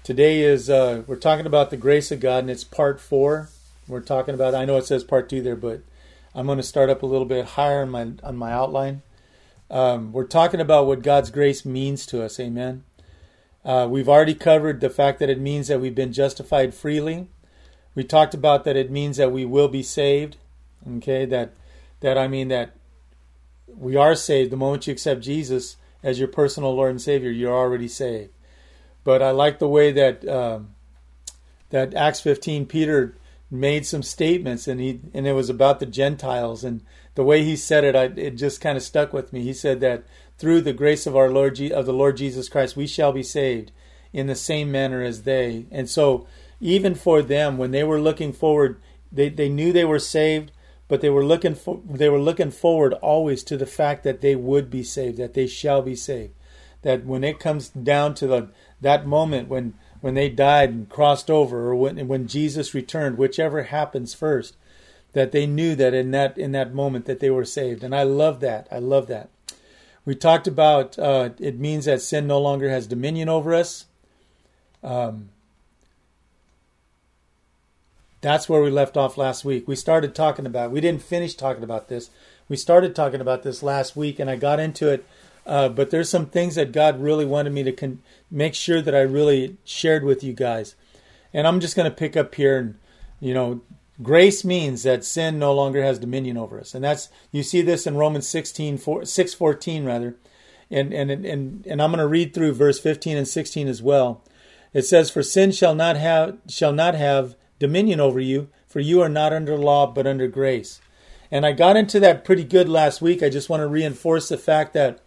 Today is we're talking about the grace of God, and it's part 4. We're talking about. I know it says part 2 there, but I'm going to start up a little bit higher on my outline. We're talking about what God's grace means to us. Amen. We've already covered the fact that it means that we've been justified freely. We talked about that it means that we will be saved. Okay, that we are saved the moment you accept Jesus as your personal Lord and Savior. You're already saved. But I like the way that that Acts 15, Peter made some statements, and it was about the Gentiles, and the way he said it, it just kind of stuck with me. He said that through the grace of the Lord Jesus Christ, we shall be saved in the same manner as they. And so, even for them, when they were looking forward, they knew they were saved, but they were looking forward always to the fact that they would be saved, that they shall be saved. That when it comes down to that moment when they died and crossed over, or when Jesus returned, whichever happens first, that they knew that in that moment that they were saved. And I love that. I love that. We talked about it means that sin no longer has dominion over us. That's where we left off last week. We didn't finish talking about this. We started talking about this last week, and I got into it. But there's some things that God really wanted me to make sure that I really shared with you guys. And I'm just going to pick up here. And, grace means that sin no longer has dominion over us. And you see this in Romans 6:14 rather. And I'm going to read through verse 15 and 16 as well. It says, "For sin shall not have dominion over you, for you are not under law, but under grace." And I got into that pretty good last week. I just want to reinforce the fact that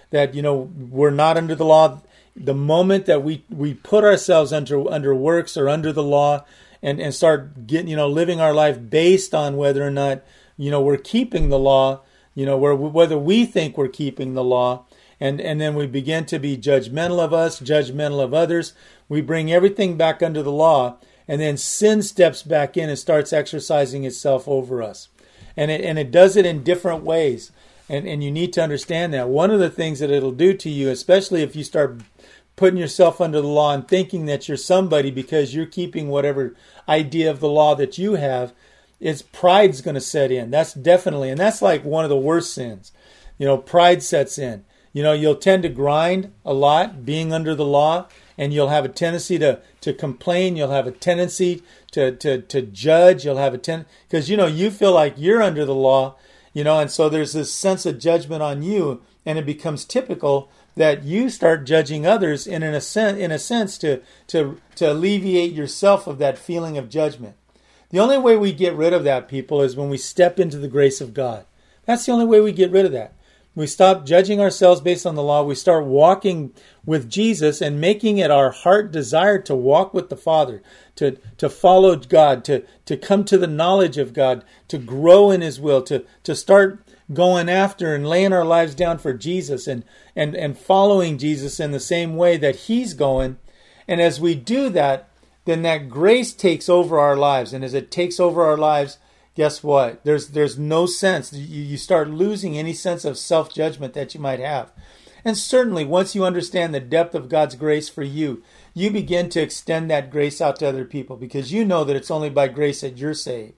we're not under the law. The moment that we put ourselves under works or under the law and start getting, living our life based on whether or not, we're keeping the law, whether we think we're keeping the law, and then we begin to be judgmental of us, judgmental of others. We bring everything back under the law, and then sin steps back in and starts exercising itself over us. And it does it in different ways. And you need to understand that. One of the things that it'll do to you, especially if you start putting yourself under the law and thinking that you're somebody because you're keeping whatever idea of the law that you have, is pride's going to set in. That's like one of the worst sins. Pride sets in. You'll tend to grind a lot being under the law, and you'll have a tendency to complain. You'll have a tendency to judge. You'll have a tendency, because, you feel like you're under the law. And so there's this sense of judgment on you, and it becomes typical that you start judging others in a sense to alleviate yourself of that feeling of judgment. The only way we get rid of that, people, is when we step into the grace of God. That's the only way we get rid of that. We stop judging ourselves based on the law. We start walking with Jesus and making it our heart desire to walk with the Father, to follow God, to come to the knowledge of God, to grow in His will, to start going after and laying our lives down for Jesus and following Jesus in the same way that He's going. And as we do that, then that grace takes over our lives. And as it takes over our lives, guess what? There's no sense. You start losing any sense of self-judgment that you might have. And certainly, once you understand the depth of God's grace for you, you begin to extend that grace out to other people, because you know that it's only by grace that you're saved.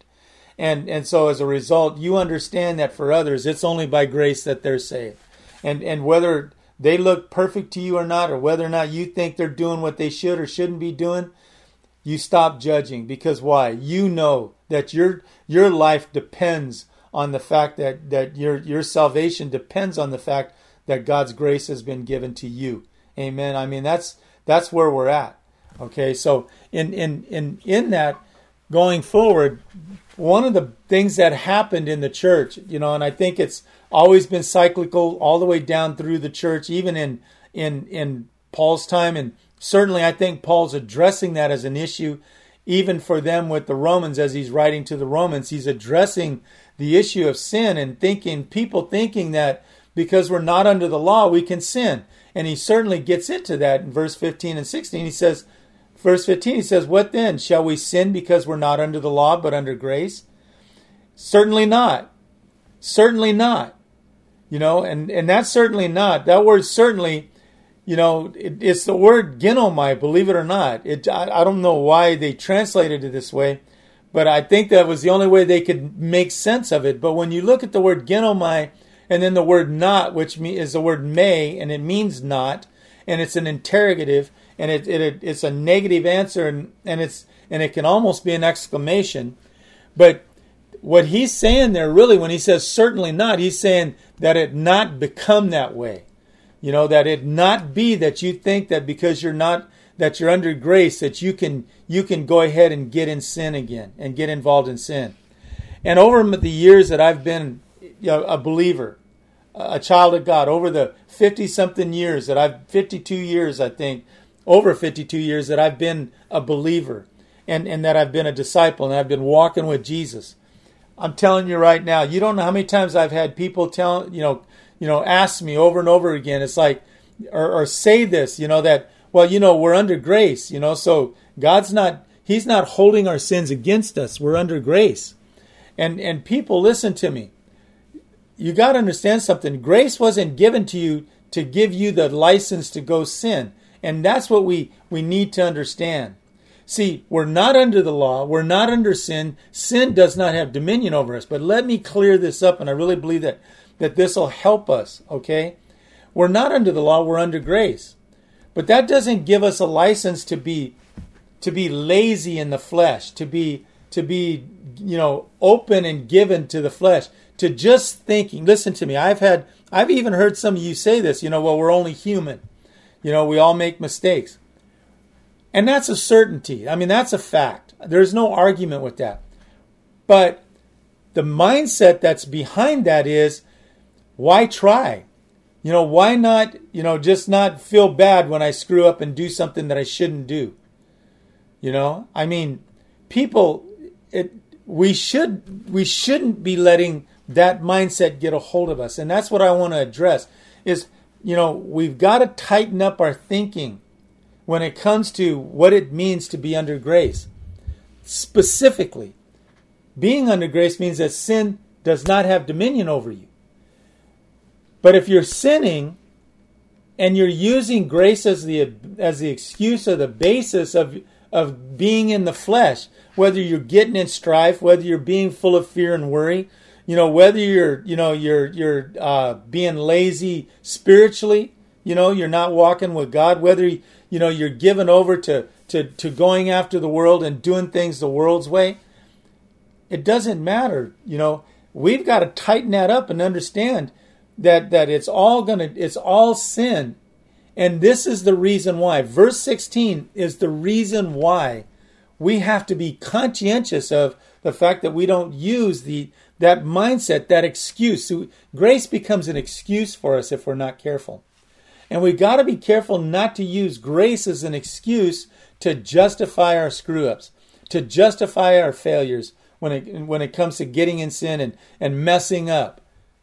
And so as a result, you understand that for others, it's only by grace that they're saved. And whether they look perfect to you or not, or whether or not you think they're doing what they should or shouldn't be doing, you stop judging. Because why? You know that your life depends on the fact that your salvation depends on the fact that God's grace has been given to you. Amen. I mean, that's where we're at. Okay, so in that, going forward, one of the things that happened in the church, and I think it's always been cyclical all the way down through the church, even in Paul's time, and certainly I think Paul's addressing that as an issue, even for them with the Romans. As he's writing to the Romans, he's addressing the issue of sin and people thinking that because we're not under the law, we can sin. And he certainly gets into that in verse 15 and 16. Verse 15, he says, "What then? Shall we sin because we're not under the law, but under grace? Certainly not. Certainly not." And that's certainly not. That word certainly it's the word ginomai, believe it or not. I don't know why they translated it this way, but I think that was the only way they could make sense of it. But when you look at the word ginomai and then the word not, which is the word may, and it means not, and it's an interrogative, and it's a negative answer, and it can almost be an exclamation. But what he's saying there, really, when he says certainly not, he's saying that it not become that way. That it not be that you think that because that you're under grace, that you can go ahead and get in sin again and get involved in sin. And over the years that I've been a believer, a child of God, over the 50-something years 52 years, I think, over 52 years that I've been a believer and that I've been a disciple and I've been walking with Jesus. I'm telling you right now, you don't know how many times I've had people ask me over and over again. It's like, or say this, that, well, we're under grace, so He's not holding our sins against us. We're under grace. And people, listen to me. You got to understand something. Grace wasn't given to you to give you the license to go sin. And that's what we need to understand. See, we're not under the law. We're not under sin. Sin does not have dominion over us. But let me clear this up, and I really believe that this will help us, okay? We're not under the law. We're under grace. But that doesn't give us a license to be lazy in the flesh, to be open and given to the flesh, to just thinking. Listen to me. I've even heard some of you say this, well, we're only human. We all make mistakes. And that's a certainty. I mean, that's a fact. There's no argument with that. But the mindset that's behind that is, why try? Why not, just not feel bad when I screw up and do something that I shouldn't do? I mean, people, we shouldn't be letting that mindset get a hold of us. And that's what I want to address is, we've got to tighten up our thinking when it comes to what it means to be under grace. Specifically, being under grace means that sin does not have dominion over you. But if you're sinning and you're using grace as the excuse or the basis of being in the flesh, whether you're getting in strife, whether you're being full of fear and worry, whether you're being lazy spiritually, you're not walking with God, whether you're given over to going after the world and doing things the world's way, it doesn't matter. We've got to tighten that up and understand that it's all sin. And this is the reason why. Verse 16 is the reason why we have to be conscientious of the fact that we don't use that mindset, that excuse. So grace becomes an excuse for us if we're not careful. And we've got to be careful not to use grace as an excuse to justify our screw-ups, to justify our failures when it comes to getting in sin and messing up.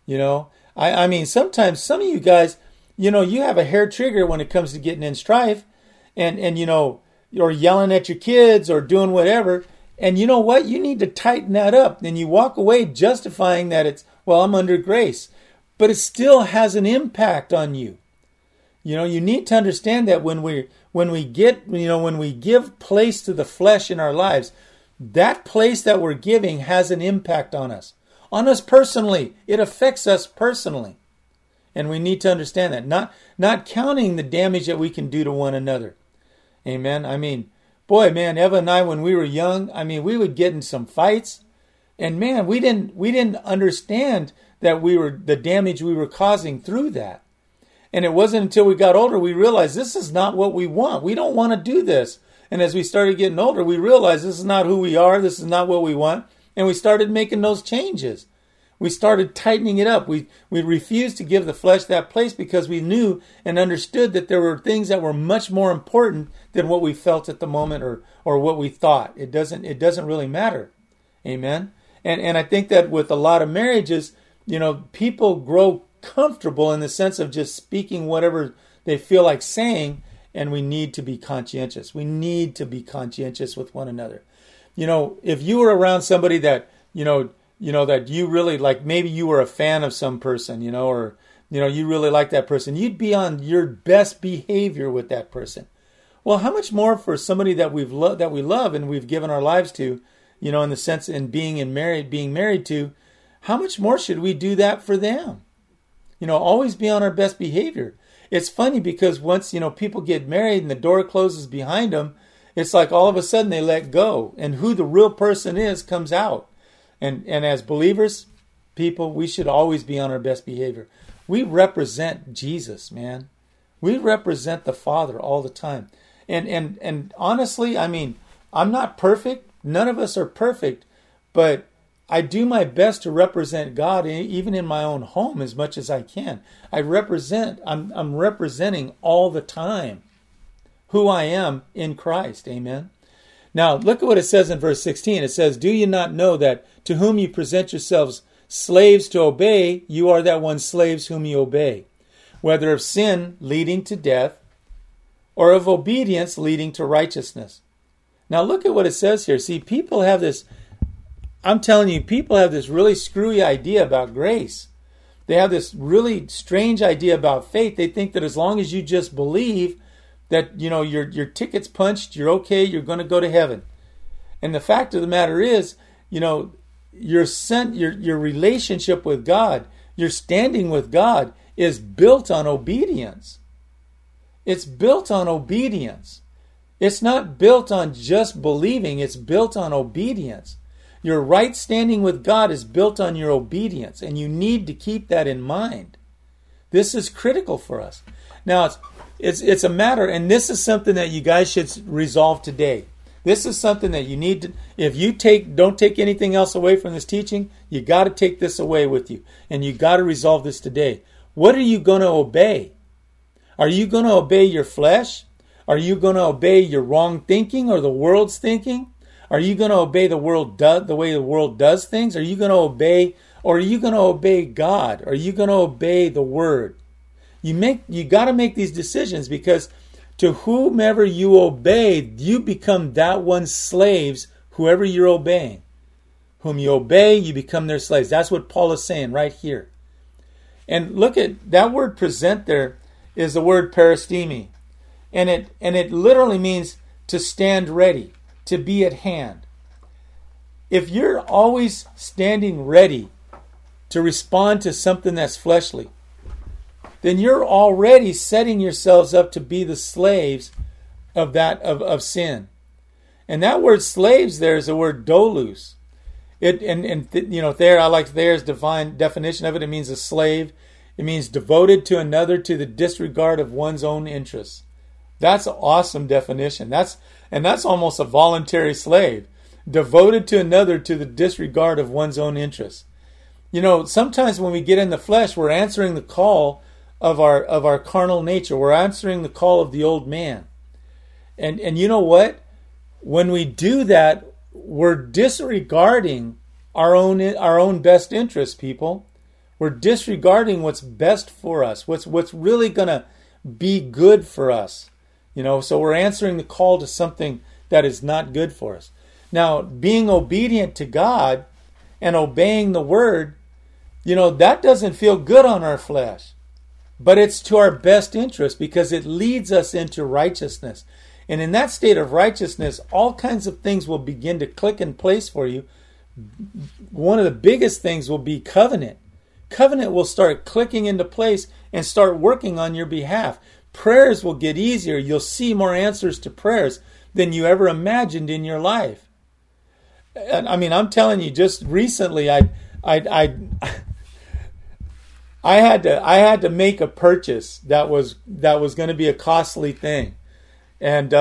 I mean, sometimes some of you guys, you have a hair trigger when it comes to getting in strife and or yelling at your kids or doing whatever. And you know what? You need to tighten that up. And you walk away justifying that I'm under grace. But it still has an impact on you. You need to understand that when we give place to the flesh in our lives, that place that we're giving has an impact on us personally. It affects us personally. And we need to understand that. Not counting the damage that we can do to one another. Amen. I mean, Eva and I, when we were young, we would get in some fights. And man, we didn't understand that the damage we were causing through that. And it wasn't until we got older we realized this is not what we want. We don't want to do this. And as we started getting older, we realized this is not who we are. This is not what we want. And we started making those changes. We started tightening it up. We refused to give the flesh that place because we knew and understood that there were things that were much more important than what we felt at the moment or what we thought. It doesn't really matter. Amen. And I think that with a lot of marriages, people grow comfortable in the sense of just speaking whatever they feel like saying, and we need to be conscientious. We need to be conscientious with one another. If you were around somebody that, that you really like, maybe you were a fan of some person, or You really like that person. You'd be on your best behavior with that person. Well, how much more for somebody that we love and we've given our lives to, in the sense in being married to, how much more should we do that for them? Always be on our best behavior. It's funny because once, people get married and the door closes behind them, it's like all of a sudden they let go and who the real person is comes out. And as believers, people, we should always be on our best behavior. We represent Jesus, man. We represent the Father all the time. And honestly, I'm not perfect. None of us are perfect, but I do my best to represent God even in my own home as much as I can. I'm representing all the time who I am in Christ. Amen. Now, look at what it says in verse 16. It says, "Do you not know that to whom you present yourselves slaves to obey, you are that one slaves whom you obey, whether of sin leading to death or of obedience leading to righteousness." Now, look at what it says here. See, people have this really screwy idea about grace. They have this really strange idea about faith. They think that as long as you just believe that, your ticket's punched, you're okay, you're going to go to heaven. And the fact of the matter is, your relationship with God, your standing with God is built on obedience. It's built on obedience. It's not built on just believing, it's built on obedience. Your right standing with God is built on your obedience, and you need to keep that in mind. This is critical for us. Now, it's a matter, and this is something that you guys should resolve today. This is something that you need to, if you don't take anything else away from this teaching, you got to take this away with you, and you got to resolve this today. What are you going to obey? Are you going to obey your flesh? Are you going to obey your wrong thinking or the world's thinking? Are you going to obey the way the world does things? Are you going to obey, or are you going to obey God? Are you going to obey the Word? You got to make these decisions, because to whomever you obey, you become that one's slaves, whoever you're obeying. Whom you obey, you become their slaves. That's what Paul is saying right here. And look at that word present there is the word peristemi. And it literally means to stand ready, to be at hand. If you're always standing ready to respond to something that's fleshly, then you're already setting yourselves up to be the slaves of sin. And that word slaves there is the word doulos. There I like Thayer's definition of it. It means a slave. It means devoted to another to the disregard of one's own interests. That's an awesome definition. That's almost a voluntary slave. Devoted to another to the disregard of one's own interests. Sometimes when we get in the flesh, we're answering the call of our carnal nature. We're answering the call of the old man. And you know what? When we do that, we're disregarding our own best interests, people. We're disregarding what's best for us, what's really going to be good for us. So we're answering the call to something that is not good for us. Now, being obedient to God and obeying the Word, that doesn't feel good on our flesh. But it's to our best interest, because it leads us into righteousness. And in that state of righteousness, all kinds of things will begin to click in place for you. One of the biggest things will be covenant. Covenant will start clicking into place and start working on your behalf. Prayers will get easier. You'll see more answers to prayers than you ever imagined in your life. I'm telling you, just recently, I had to make a purchase that was going to be a costly thing, and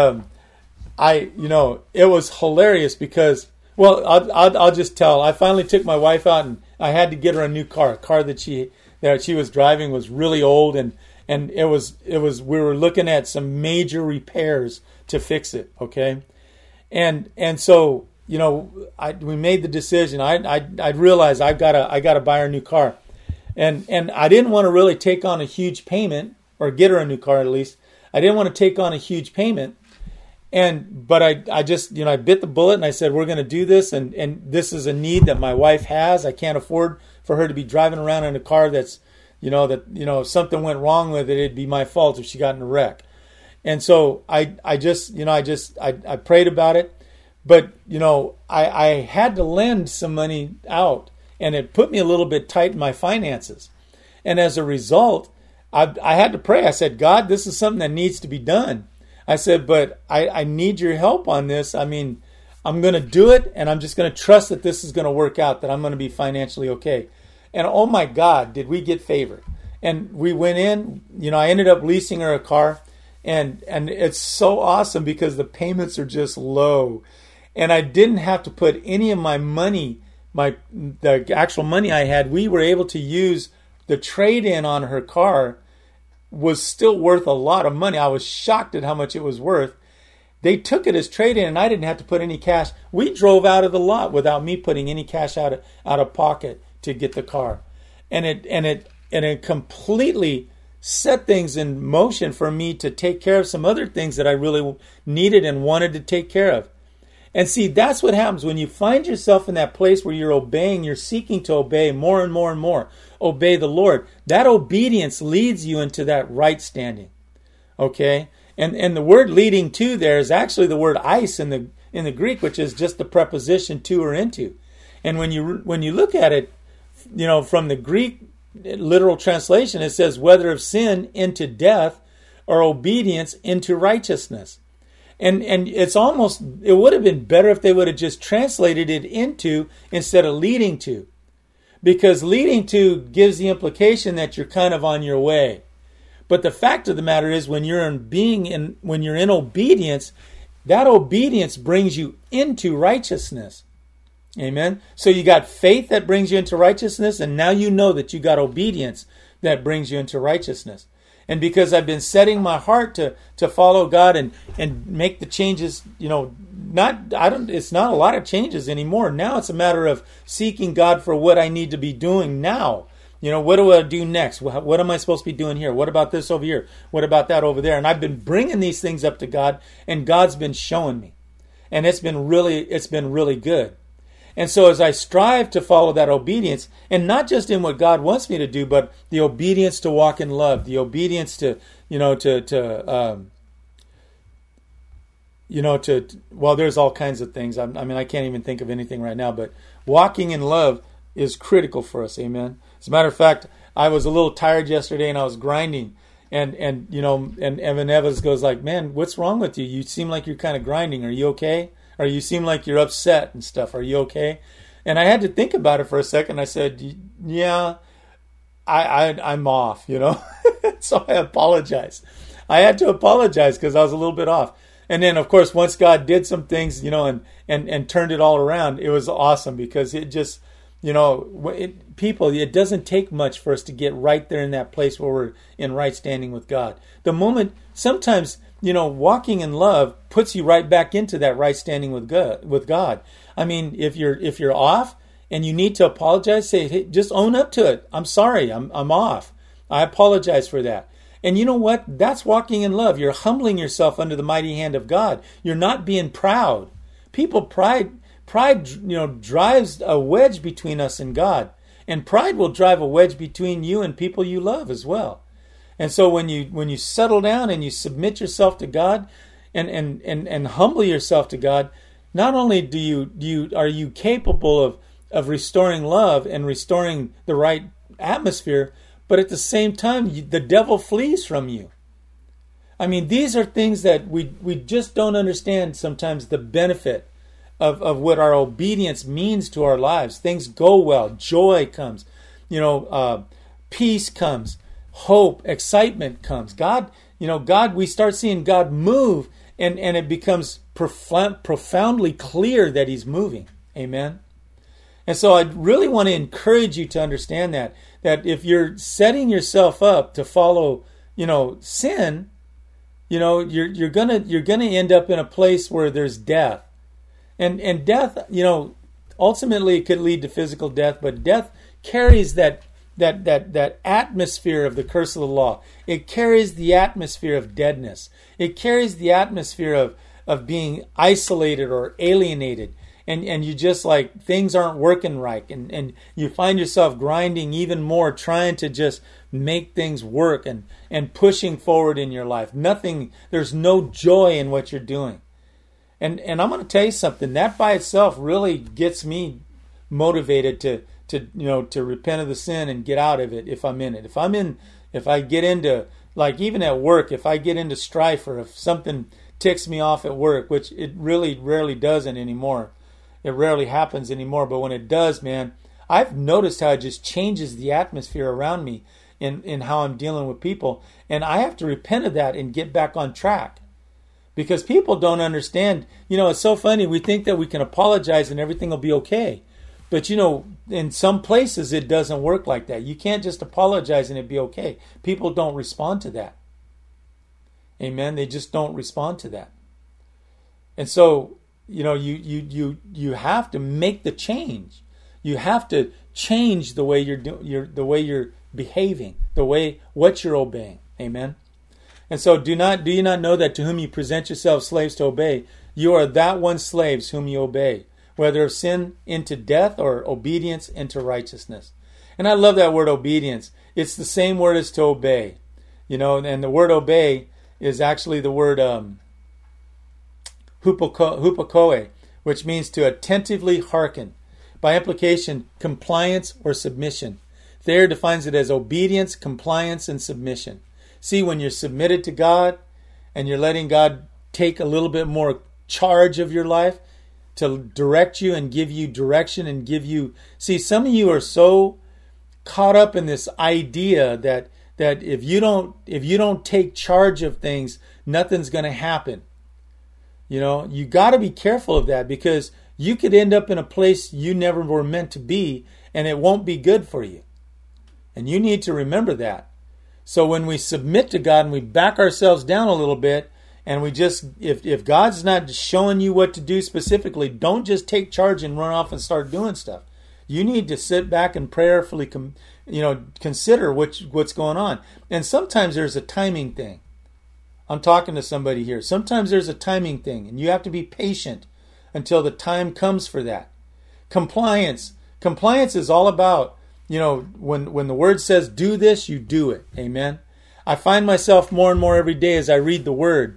it was hilarious because, well, I'll just tell. I finally took my wife out, and I had to get her a new car. A car that she was driving was really old, and it was we were looking at some major repairs to fix it. Okay, and so we made the decision. I realized I gotta buy her a new car. And I didn't want to really take on a huge payment, or get her a new car at least. I didn't want to take on a huge payment. But I just, I bit the bullet, and I said, we're going to do this. And this is a need that my wife has. I can't afford for her to be driving around in a car that's that if something went wrong with it, it'd be my fault if she got in a wreck. And so I prayed about it, but I had to lend some money out, and it put me a little bit tight in my finances. And as a result, I had to pray. I said, God, this is something that needs to be done. I said, but I need your help on this. I mean, I'm going to do it, and I'm just going to trust that this is going to work out, that I'm going to be financially okay. And oh my God, did we get favor. And we went in, I ended up leasing her a car, and it's so awesome because the payments are just low. And I didn't have to put any of my money, the actual money I had. We were able to use the trade-in on her car was still worth a lot of money. I was shocked at how much it was worth. They took it as trade-in, and I didn't have to put any cash. We drove out of the lot without me putting any cash out of pocket to get the car, and it completely set things in motion for me to take care of some other things that I really needed and wanted to take care of. And see, that's what happens when you find yourself in that place where you're obeying, you're seeking to obey more and more and more. Obey the Lord. That obedience leads you into that right standing. Okay? And the word leading to there is actually the word eis in the Greek, which is just the preposition to or into. And when you look at it, from the Greek literal translation, it says whether of sin into death or obedience into righteousness. And it would have been better if they would have just translated it into instead of leading to. Because leading to gives the implication that you're kind of on your way. But the fact of the matter is when you're in obedience, that obedience brings you into righteousness. Amen. So you got faith that brings you into righteousness, and now you know that you got obedience that brings you into righteousness. And because I've been setting my heart to follow God and make the changes, it's not a lot of changes anymore. Now it's a matter of seeking God for what I need to be doing now. What do I do next? What am I supposed to be doing here? What about this over here? What about that over there? And I've been bringing these things up to God, and God's been showing me. And it's been really good. And so as I strive to follow that obedience, and not just in what God wants me to do, but the obedience to walk in love, the obedience to there's all kinds of things. I can't even think of anything right now, but walking in love is critical for us. Amen. As a matter of fact, I was a little tired yesterday and I was grinding, and Evan Evans goes like, "Man, what's wrong with you? You seem like you're kind of grinding. Are you okay? Or you seem like you're upset and stuff. Are you okay?" And I had to think about it for a second. I said, "Yeah, I'm off, So I apologized. I had to apologize because I was a little bit off. And then, of course, once God did some things, and turned it all around, it was awesome because it just, it doesn't take much for us to get right there in that place where we're in right standing with God. The moment, sometimes, walking in love puts you right back into that right standing with God. I mean, if you're off and you need to apologize, say, hey, just own up to it. I'm sorry. I'm off. I apologize for that. And you know what? That's walking in love. You're humbling yourself under the mighty hand of God. You're not being proud. Pride drives a wedge between us and God. And pride will drive a wedge between you and people you love as well. And so when you settle down and you submit yourself to God and humble yourself to God, not only are you capable of restoring love and restoring the right atmosphere, but at the same time the devil flees from you. I mean, these are things that we just don't understand sometimes, the benefit of what our obedience means to our lives. Things go well, joy comes, peace comes, hope, excitement comes. God, we start seeing God move, and it becomes profoundly clear that He's moving. Amen. And so I really want to encourage you to understand that if you're setting yourself up to follow, sin, you're gonna end up in a place where there's death, and death, ultimately it could lead to physical death, but death carries that atmosphere of the curse of the law. It carries the atmosphere of deadness. It carries the atmosphere of being isolated or alienated. and you just like things aren't working right, and you find yourself grinding even more, trying to just make things work and pushing forward in your life. There's no joy in what you're doing. And I'm going to tell you something, that by itself really gets me motivated to repent of the sin and get out of it if I'm in it. If I get into, like even at work, if I get into strife, or if something ticks me off at work, which it really rarely doesn't anymore. It rarely happens anymore, but when it does, man, I've noticed how it just changes the atmosphere around me in how I'm dealing with people. And I have to repent of that and get back on track. Because people don't understand. It's so funny. We think that we can apologize and everything will be okay. But, in some places it doesn't work like that. You can't just apologize and it be okay. People don't respond to that. Amen. They just don't respond to that. And so, you have to make the change. You have to change the way you're behaving, what you're obeying. Amen. And so do you not know that to whom you present yourselves slaves to obey, you are that one slaves whom you obey, whether of sin into death or obedience into righteousness. And I love that word obedience. It's the same word as to obey. And the word obey is actually the word hupokoe, which means to attentively hearken. By implication, compliance or submission. Thayer defines it as obedience, compliance, and submission. See, when you're submitted to God and you're letting God take a little bit more charge of your life to direct you and give you direction and give you... See, some of you are so caught up in this idea that if you don't take charge of things, nothing's going to happen. You got to be careful of that, because you could end up in a place you never were meant to be, and it won't be good for you. And you need to remember that. So when we submit to God and we back ourselves down a little bit, and we just, if God's not showing you what to do specifically, don't just take charge and run off and start doing stuff. You need to sit back and prayerfully, consider what's going on. And sometimes there's a timing thing. I'm talking to somebody here. Sometimes there's a timing thing, and you have to be patient until the time comes for that. Compliance is all about, when the word says do this, you do it. Amen. I find myself more and more every day as I read the word.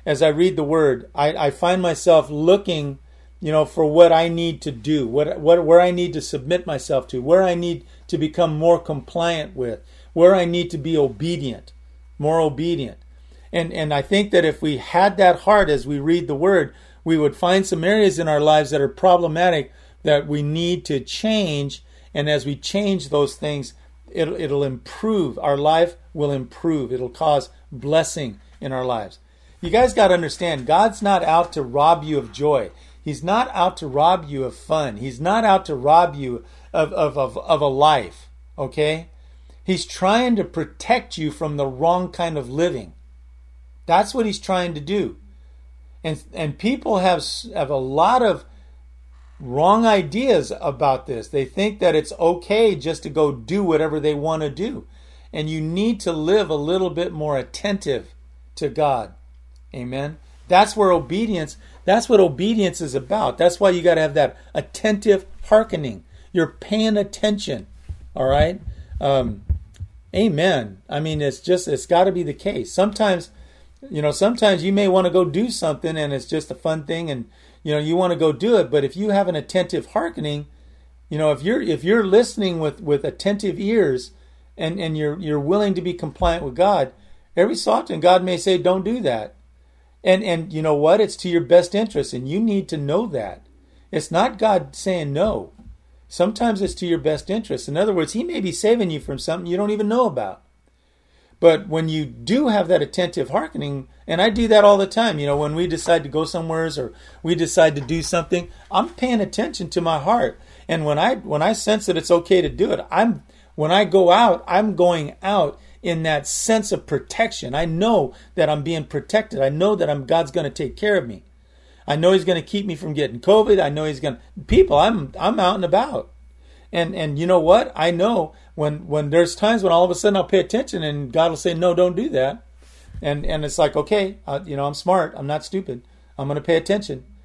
I find myself looking, for what I need to do, where I need to submit myself to, where I need to become more compliant with, where I need to be more obedient. And I think that if we had that heart as we read the word, we would find some areas in our lives that are problematic that we need to change. And as we change those things, it'll improve. Our life will improve. It'll cause blessing in our lives. You guys got to understand, God's not out to rob you of joy. He's not out to rob you of fun. He's not out to rob you of a life. Okay? He's trying to protect you from the wrong kind of living. That's what he's trying to do. And people have a lot of wrong ideas about this. They think that it's okay just to go do whatever they want to do. And you need to live a little bit more attentive to God. Amen. That's what obedience is about. That's why you got to have that attentive hearkening. You're paying attention. All right. Amen. I mean, it's got to be the case. Sometimes you may want to go do something and it's just a fun thing and, you want to go do it. But if you have an attentive hearkening, if you're listening with attentive ears and you're willing to be compliant with God, every so often God may say, don't do that. And you know what? It's to your best interest, and you need to know that. It's not God saying no. Sometimes it's to your best interest. In other words, he may be saving you from something you don't even know about. But when you do have that attentive hearkening, and I do that all the time, when we decide to go somewheres or we decide to do something, I'm paying attention to my heart. And when I sense that it's okay to do it, when I go out, I'm going out in that sense of protection. I know that I'm being protected. I know that God's going to take care of me. I know he's going to keep me from getting COVID. I know he's going to... I'm out and about. And you know what? I know when there's times when all of a sudden I'll pay attention and God will say, no, don't do that. And it's like, okay, I'm smart. I'm not stupid. I'm going to pay attention.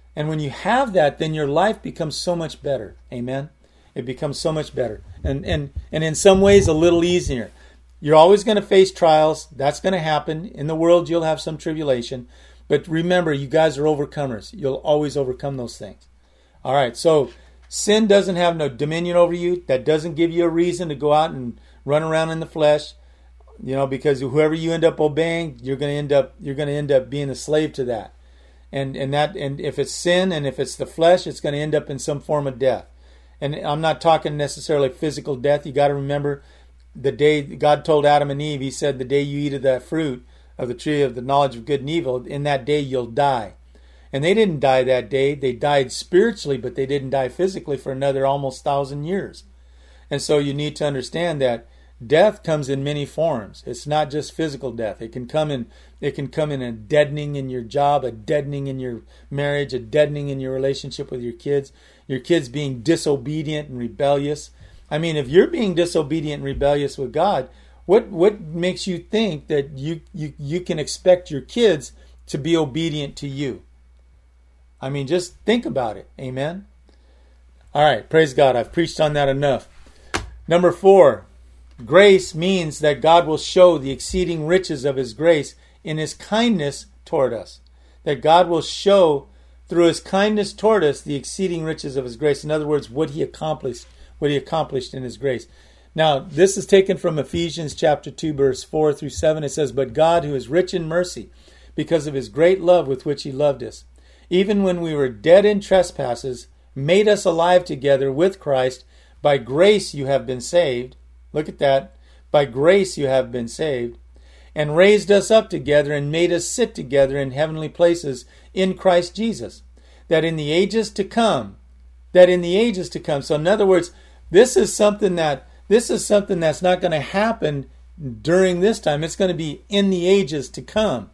And when you have that, then your life becomes so much better. Amen? It becomes so much better. And in some ways, a little easier. You're always going to face trials. That's going to happen. In the world, you'll have some tribulation. But remember, you guys are overcomers. You'll always overcome those things. All right, so sin doesn't have no dominion over you. That doesn't give you a reason to go out and run around in the flesh. Because whoever you end up obeying, you're going to end up being a slave to that. And if it's sin and if it's the flesh, it's going to end up in some form of death. And I'm not talking necessarily physical death. You got to remember the day God told Adam and Eve, he said, the day you eat of that fruit of the tree of the knowledge of good and evil, in that day you'll die. And they didn't die that day. They died spiritually, but they didn't die physically for another almost 1,000 years. And so you need to understand that death comes in many forms. It's not just physical death. It can come in a deadening in your job, a deadening in your marriage, a deadening in your relationship with your kids being disobedient and rebellious. I mean, if you're being disobedient and rebellious with God, what makes you think that you can expect your kids to be obedient to you? I mean, just think about it. Amen? All right, praise God. I've preached on that enough. Number 4, grace means that God will show the exceeding riches of His grace in His kindness toward us. That God will show through His kindness toward us the exceeding riches of His grace. In other words, what He accomplished in His grace. Now, this is taken from Ephesians chapter 2, verse 4 through 7. It says, "But God, who is rich in mercy, because of His great love with which He loved us, even when we were dead in trespasses, made us alive together with Christ. By grace you have been saved." Look at that. By grace you have been saved. "And raised us up together and made us sit together in heavenly places in Christ Jesus, that in the ages to come. So in other words, this is something that's not going to happen during this time. It's going to be in the ages to come.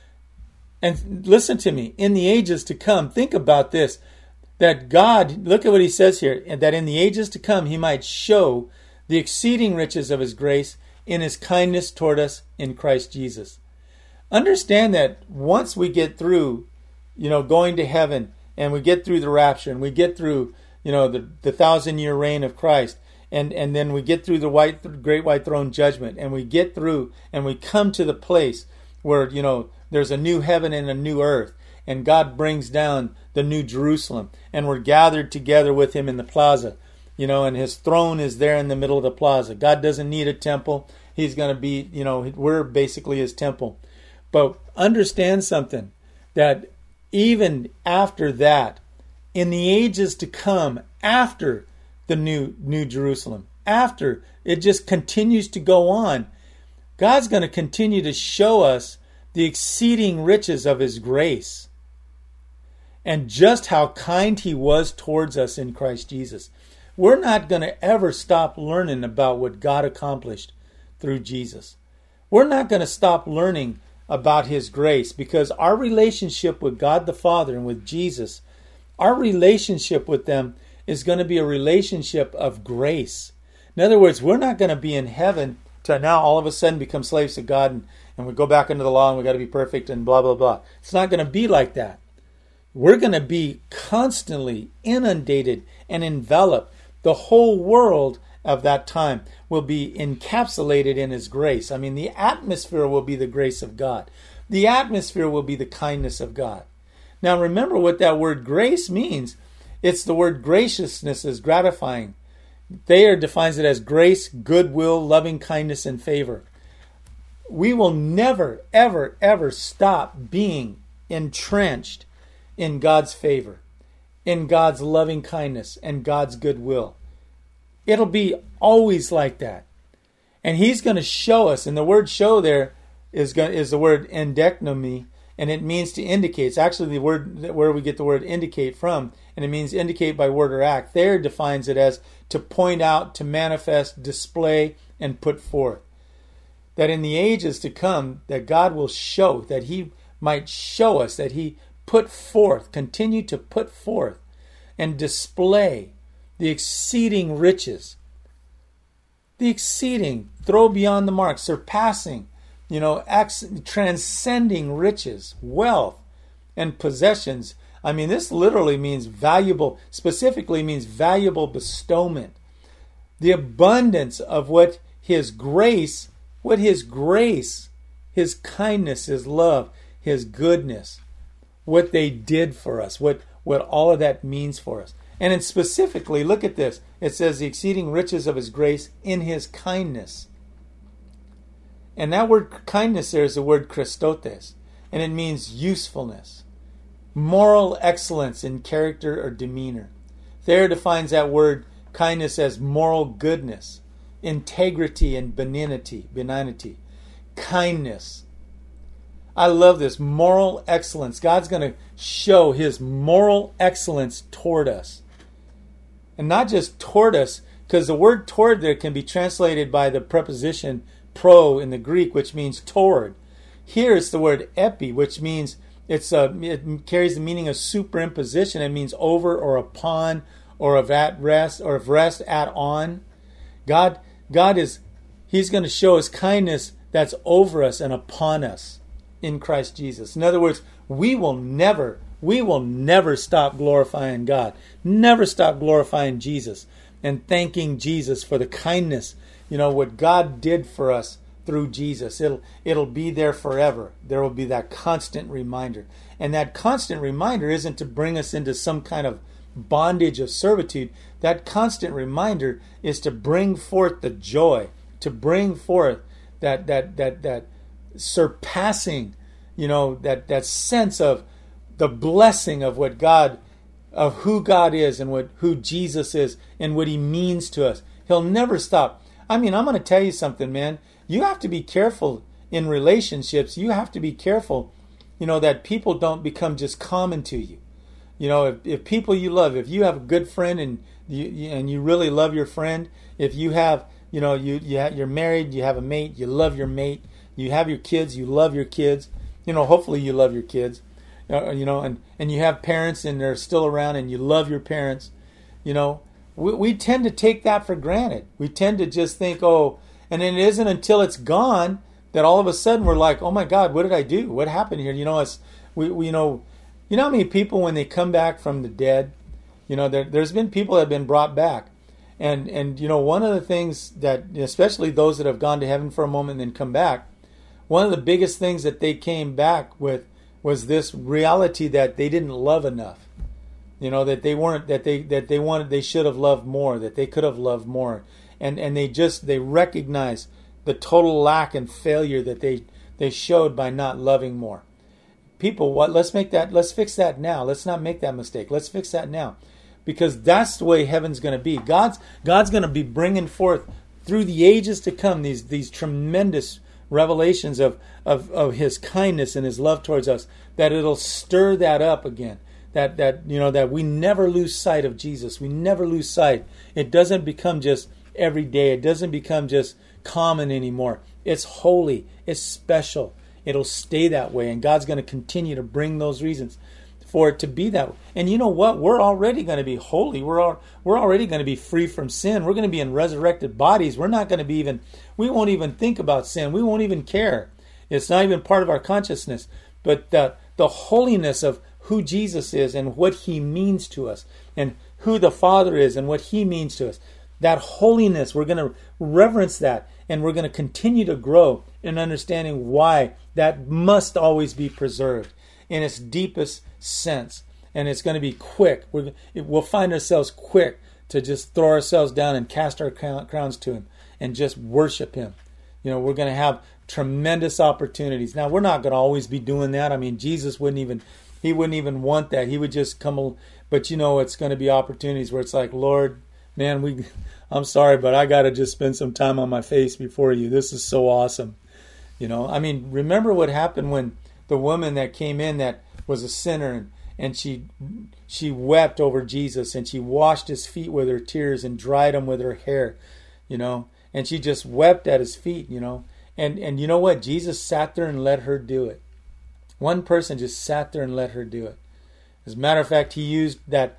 And listen to me, in the ages to come, think about this, that God, look at what He says here, that in the ages to come He might show the exceeding riches of His grace in His kindness toward us in Christ Jesus. Understand that once we get through, going to heaven, and we get through the rapture, and we get through, the 1,000-year reign of Christ, and then we get through the great white throne judgment, and we get through, and we come to the place where, there's a new heaven and a new earth, and God brings down the new Jerusalem, and we're gathered together with Him in the plaza, and His throne is there in the middle of the plaza. God doesn't need a temple. He's going to be, we're basically His temple. But understand something, that even after that, in the ages to come, after the new Jerusalem, after it just continues to go on, God's going to continue to show us the exceeding riches of His grace and just how kind He was towards us in Christ Jesus. We're not going to ever stop learning about what God accomplished through Jesus. We're not going to stop learning about His grace, because our relationship with God the Father and with Jesus, our relationship with them is going to be a relationship of grace. In other words, we're not going to be in heaven to now all of a sudden become slaves to God and we go back into the law and we got to be perfect and blah, blah, blah. It's not going to be like that. We're going to be constantly inundated and enveloped. The whole world of that time will be encapsulated in His grace. I mean, the atmosphere will be the grace of God. The atmosphere will be the kindness of God. Now, remember what that word grace means. It's the word graciousness is gratifying. Thayer defines it as grace, goodwill, loving kindness, and favor. We will never, ever, ever stop being entrenched in God's favor, in God's loving kindness, and God's goodwill. It'll be always like that. And He's going to show us, and the word show there is the word endeknomy, and it means to indicate. It's actually the word where we get the word indicate from, and it means indicate by word or act. Thayer defines it as to point out, to manifest, display, and put forth. That in the ages to come, that God will show, that He might show us, that He put forth, continue to put forth, and display the exceeding riches. The exceeding, throw beyond the mark, surpassing, transcending riches, wealth, and possessions. I mean, this literally means valuable, specifically means valuable bestowment. The abundance of what His grace, His kindness, His love, His goodness, what they did for us, what all of that means for us. And then specifically, look at this. It says the exceeding riches of His grace in His kindness. And that word kindness there is the word Christotes. And it means usefulness, moral excellence in character or demeanor. Thayer defines that word kindness as moral goodness, integrity and benignity, kindness. I love this, moral excellence. God's going to show His moral excellence toward us. And not just toward us, because the word toward there can be translated by the preposition pro in the Greek, which means toward. Here it's the word epi, which means it carries the meaning of superimposition. It means over or upon or of at rest or of rest at on. God is, He's going to show His kindness that's over us and upon us in Christ Jesus. In other words, we will never stop glorifying God. Never stop glorifying Jesus and thanking Jesus for the kindness, what God did for us through Jesus. It'll be there forever. There will be that constant reminder. And that constant reminder isn't to bring us into some kind of bondage of servitude. That constant reminder is to bring forth the joy, to bring forth that surpassing, that sense of the blessing of what God, of who God is and who Jesus is and what He means to us. He'll never stop. I mean, I'm going to tell you something, man. You have to be careful in relationships. You have to be careful, that people don't become just common to you. If people you love, if you have a good friend and you really love your friend, if you have, you're married, you have a mate, you love your mate, you have your kids, you love your kids, hopefully you love your kids, and you have parents and they're still around and you love your parents, we tend to take that for granted. We tend to just think, and then it isn't until it's gone that all of a sudden we're like, oh my God, what did I do? What happened here? You know how many people when they come back from the dead, there's been people that have been brought back. And one of the things that, especially those that have gone to heaven for a moment and then come back, one of the biggest things that they came back with was this reality that they didn't love enough. That they weren't, they should have loved more, that they could have loved more. And they recognize the total lack and failure that they showed by not loving more. People, let's fix that now. Let's not make that mistake. Let's fix that now. Because that's the way heaven's going to be. God's going to be bringing forth through the ages to come these tremendous revelations of His kindness and His love towards us, that it'll stir that up again. That we never lose sight of Jesus. We never lose sight. It doesn't become just every day. It doesn't become just common anymore. It's holy. It's special. It'll stay that way. And God's going to continue to bring those reasons for it to be that way. And you know what? We're already going to be holy. We're already going to be free from sin. We're going to be in resurrected bodies. We're not going to be we won't even think about sin. We won't even care. It's not even part of our consciousness. But the holiness of who Jesus is and what He means to us, and who the Father is and what He means to us. That holiness, we're going to reverence that, and we're going to continue to grow in understanding why that must always be preserved in its deepest sense. And it's going to be quick. We'll find ourselves quick to just throw ourselves down and cast our crowns to Him and just worship Him. We're going to have tremendous opportunities. Now, we're not going to always be doing that. I mean, Jesus wouldn't even want that. He would just come, but it's going to be opportunities where it's like, Lord, man, I'm sorry, but I got to just spend some time on my face before you. This is so awesome. I mean, remember what happened when the woman that came in that was a sinner and she wept over Jesus, and she washed His feet with her tears and dried them with her hair, and she just wept at His feet, and you know what? Jesus sat there and let her do it. One person just sat there and let her do it. As a matter of fact, He used that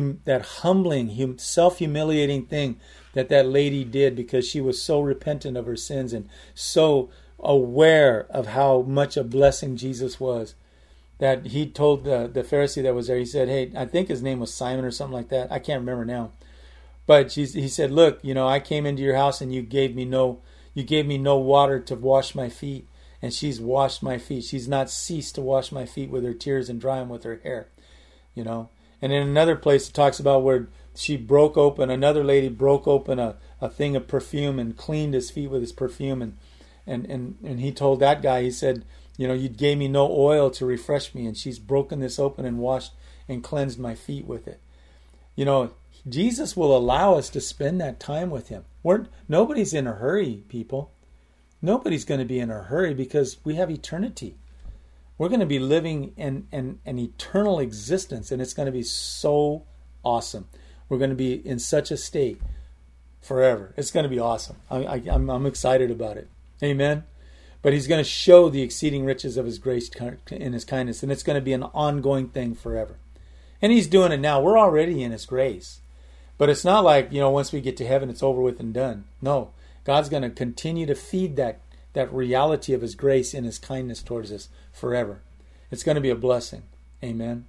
humbling, self-humiliating thing that lady did, because she was so repentant of her sins and so aware of how much a blessing Jesus was, that he told the Pharisee that was there, he said, hey, I think his name was Simon or something like that. I can't remember now. But he said, look, I came into your house and you gave me no water to wash my feet. And she's washed my feet. She's not ceased to wash my feet with her tears and dry them with her hair. And in another place it talks about where another lady broke open a thing of perfume and cleaned his feet with his perfume. And he told that guy, he said, you gave me no oil to refresh me, and she's broken this open and washed and cleansed my feet with it. Jesus will allow us to spend that time with him. Nobody's in a hurry, people. Nobody's going to be in a hurry because we have eternity. We're going to be living in an eternal existence, and it's going to be so awesome. We're going to be in such a state forever. It's going to be awesome. I'm excited about it. Amen. But he's going to show the exceeding riches of his grace and his kindness, and it's going to be an ongoing thing forever. And he's doing it now. We're already in his grace. But it's not like, once we get to heaven, it's over with and done. No, God's going to continue to feed that reality of his grace and his kindness towards us forever. It's going to be a blessing. Amen.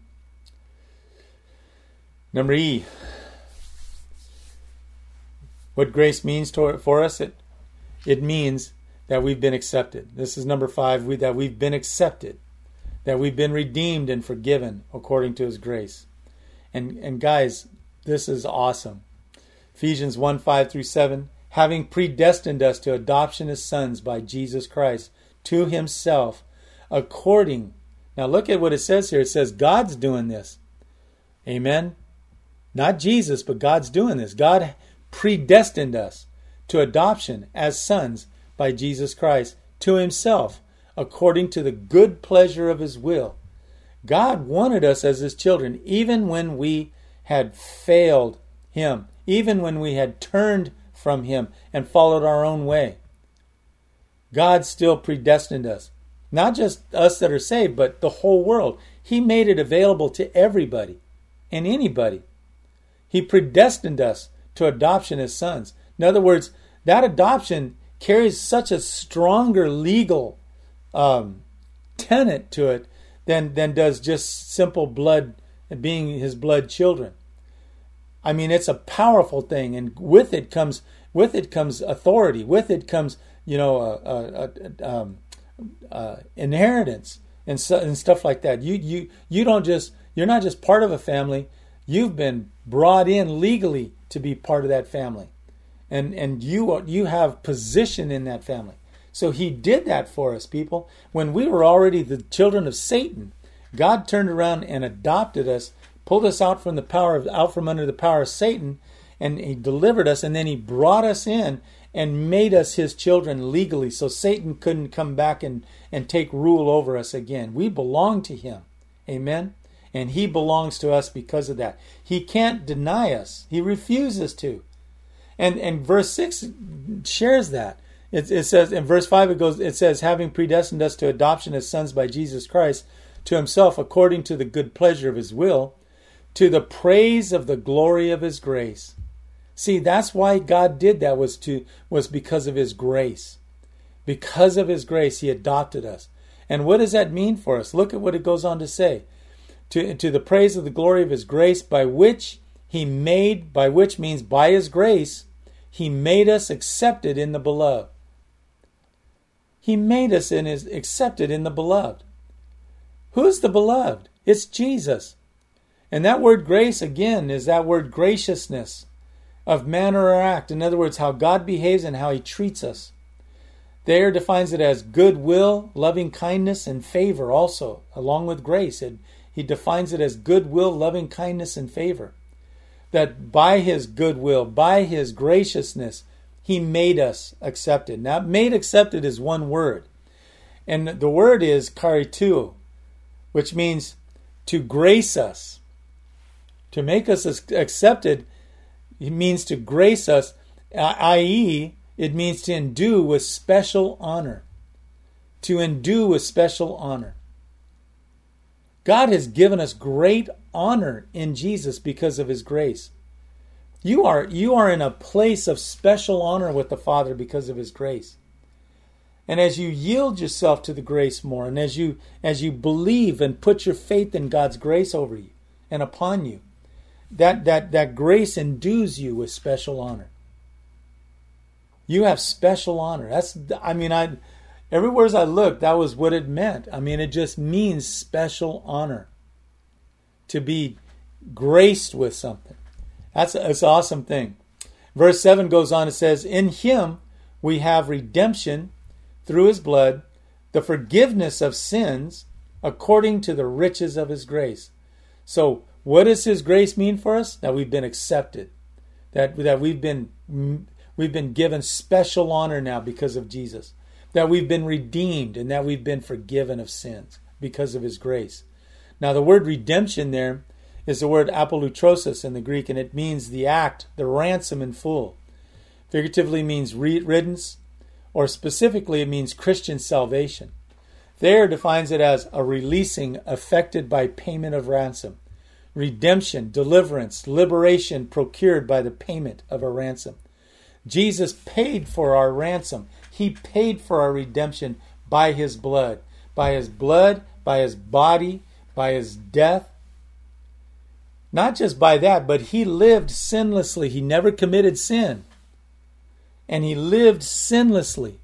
Number E. What grace means for us, it means that we've been accepted. This is number 5, that we've been accepted, that we've been redeemed and forgiven according to his grace. And guys, this is awesome. Ephesians 1:5-7, having predestined us to adoption as sons by Jesus Christ to himself, according. Now look at what it says here. It says God's doing this. Amen. Not Jesus, but God's doing this. God predestined us to adoption as sons by Jesus Christ to himself, according to the good pleasure of his will. God wanted us as his children, even when we had failed him, even when we had turned from him and followed our own way. God still predestined us. Not just us that are saved, but the whole world. He made it available to everybody and anybody. He predestined us to adoption as sons. In other words, that adoption carries such a stronger legal tenet to it than does just simple blood, being his blood children. I mean, it's a powerful thing, and with it comes authority. With it comes inheritance and stuff like that. You're not just part of a family. You've been brought in legally to be part of that family, and you have position in that family. So he did that for us, people. When we were already the children of Satan, God turned around and adopted us, pulled us out from under the power of Satan, and he delivered us, and then he brought us in and made us his children legally, so Satan couldn't come back and take rule over us again. We belong to him. Amen? And he belongs to us because of that. He can't deny us. He refuses to. And verse 6 shares that. It says in verse 5 it says, having predestined us to adoption as sons by Jesus Christ to himself according to the good pleasure of his will, to the praise of the glory of his grace. See, that's why God did that, was because of his grace. Because of his grace, he adopted us. And what does that mean for us? Look at what it goes on to say. To the praise of the glory of his grace, by which means by his grace, he made us accepted in the beloved. He made us accepted in the beloved. Who's the beloved? It's Jesus. And that word grace, again, is that word graciousness of manner or act. In other words, how God behaves and how he treats us. There defines it as goodwill, loving kindness, and favor also, along with grace. He defines it as goodwill, loving kindness, and favor. That by his goodwill, by his graciousness, he made us accepted. Now, made accepted is one word. And the word is kariteuo, which means to grace us. To make us accepted, it means to grace us, i.e., it means to endue with special honor. To endue with special honor. God has given us great honor in Jesus because of his grace. You are in a place of special honor with the Father because of his grace. And as you yield yourself to the grace more, and as you believe and put your faith in God's grace over you and upon you, that grace endues you with special honor. You have special honor. Everywhere I looked, that was what it meant. It just means special honor. To be graced with something. That's an awesome thing. Verse 7 goes on, it says, in him we have redemption through his blood, the forgiveness of sins according to the riches of his grace. So what does his grace mean for us? That we've been accepted. That we've been given special honor now because of Jesus. That we've been redeemed and that we've been forgiven of sins because of his grace. Now the word redemption there is the word apolutrosis in the Greek, and it means the act, the ransom in full. Figuratively means riddance, or specifically it means Christian salvation. Thayer defines it as a releasing effected by payment of ransom. Redemption, deliverance, liberation procured by the payment of a ransom. Jesus paid for our ransom. He paid for our redemption by his blood. By his blood, by his body, by his death. Not just by that, but he lived sinlessly. He never committed sin. And he lived sinlessly.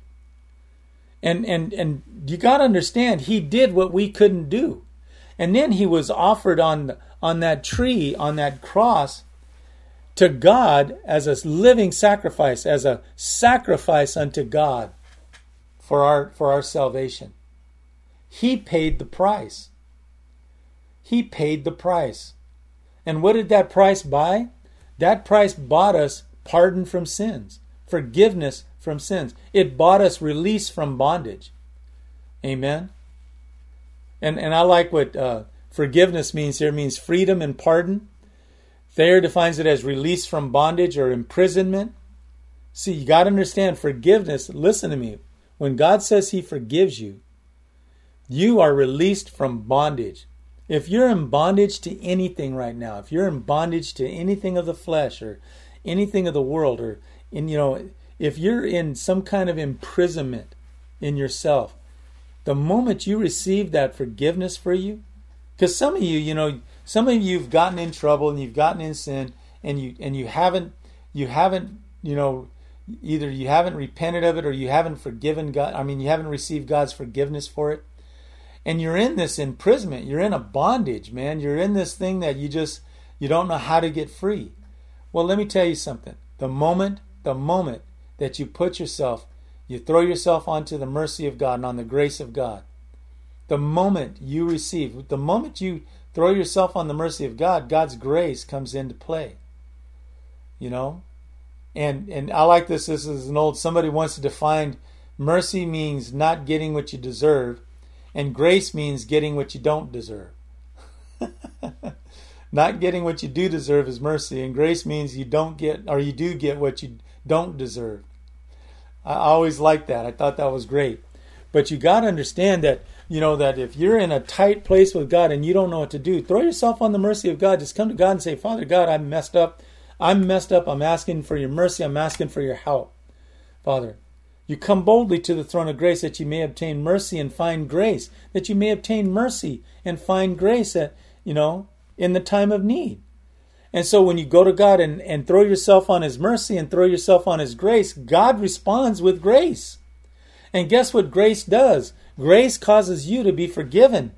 And you got to understand, he did what we couldn't do. And then he was offered on that tree, on that cross, to God as a living sacrifice, as a sacrifice unto God for our salvation. He paid the price. He paid the price. And what did that price buy? That price bought us pardon from sins, forgiveness from sins. It bought us release from bondage. Amen? And I like what forgiveness means here. It means freedom and pardon. Thayer defines it as release from bondage or imprisonment. See, you got to understand forgiveness. Listen to me. When God says he forgives you, you are released from bondage. If you're in bondage to anything right now, if you're in bondage to anything of the flesh or anything of the world, or if you're in some kind of imprisonment in yourself, the moment you receive that forgiveness for you, because some of you've gotten in trouble and you've gotten in sin and you haven't either you haven't repented of it or you haven't forgiven God. You haven't received God's forgiveness for it. And you're in this imprisonment. You're in a bondage, man. You're in this thing that you don't know how to get free. Well, let me tell you something. The moment that you throw yourself onto the mercy of God and on the grace of God, the moment you throw yourself on the mercy of God, God's grace comes into play. And I like this. This is somebody wants to define mercy means not getting what you deserve. And grace means getting what you don't deserve. Not getting what you do deserve is mercy. And grace means you do get what you don't deserve. I always liked that. I thought that was great. But you got to understand that, that if you're in a tight place with God and you don't know what to do, throw yourself on the mercy of God. Just come to God and say, Father God, I'm messed up. I'm asking for your mercy. I'm asking for your help. Father, you come boldly to the throne of grace that you may obtain mercy and find grace. That you may obtain mercy and find grace in the time of need. And so when you go to God and throw yourself on his mercy and throw yourself on his grace, God responds with grace. And guess what grace does? Grace causes you to be forgiven.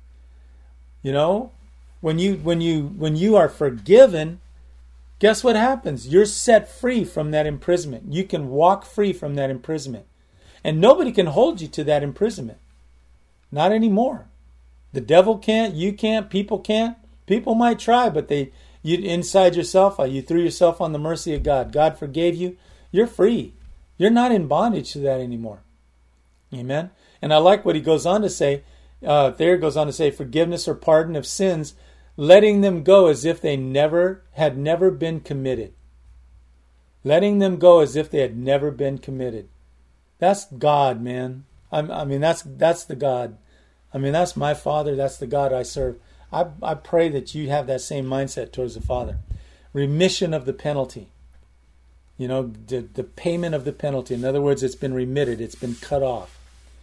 When you are forgiven, guess what happens? You're set free from that imprisonment. You can walk free from that imprisonment. And nobody can hold you to that imprisonment. Not anymore. The devil can't, you can't, people can't. People might try, but inside yourself, you threw yourself on the mercy of God. God forgave you. You're free. You're not in bondage to that anymore. Amen? And I like what he goes on to say. Thayer goes on to say, forgiveness or pardon of sins, letting them go as if they had never been committed. Letting them go as if they had never been committed. That's God, man. That's the God. That's my Father. That's the God I serve. I pray that you have that same mindset towards the Father. Remission of the penalty. the payment of the penalty. In other words, it's been remitted. It's been cut off.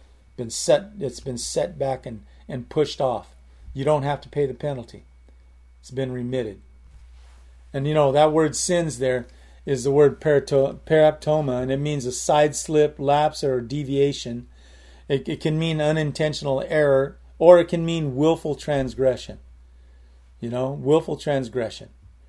It's been set back and pushed off. You don't have to pay the penalty. It's been remitted. And that word sins there is the word paraptoma, and it means a side slip, lapse, or deviation. It can mean unintentional error, or it can mean willful transgression. Willful transgression.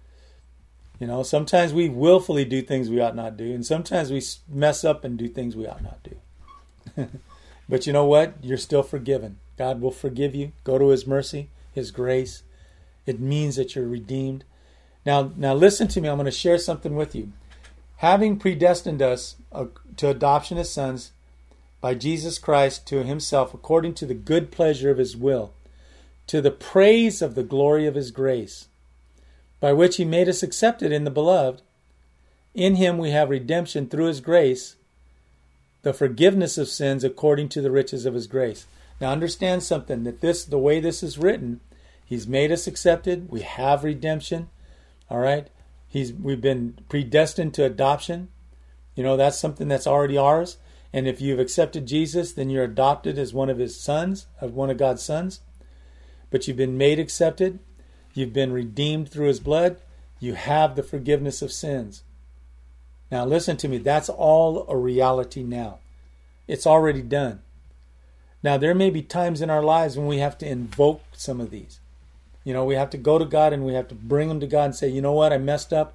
Sometimes we willfully do things we ought not do, and sometimes we mess up and do things we ought not do. But you know what? You're still forgiven. God will forgive you. Go to His mercy, His grace. It means that you're redeemed. Now listen to me. I'm going to share something with you. Having predestined us to adoption as sons by Jesus Christ to Himself according to the good pleasure of His will, to the praise of the glory of His grace, by which He made us accepted in the Beloved. In Him we have redemption through His grace, the forgiveness of sins according to the riches of His grace. Now understand something, that the way this is written, He's made us accepted. We have redemption. All right? We've been predestined to adoption. That's something that's already ours. And if you've accepted Jesus, then you're adopted as one of His sons, of one of God's sons. But you've been made accepted. You've been redeemed through His blood. You have the forgiveness of sins. Now listen to me. That's all a reality now. It's already done. Now there may be times in our lives when we have to invoke some of these. We have to go to God and we have to bring them to God and say, you know what, I messed up.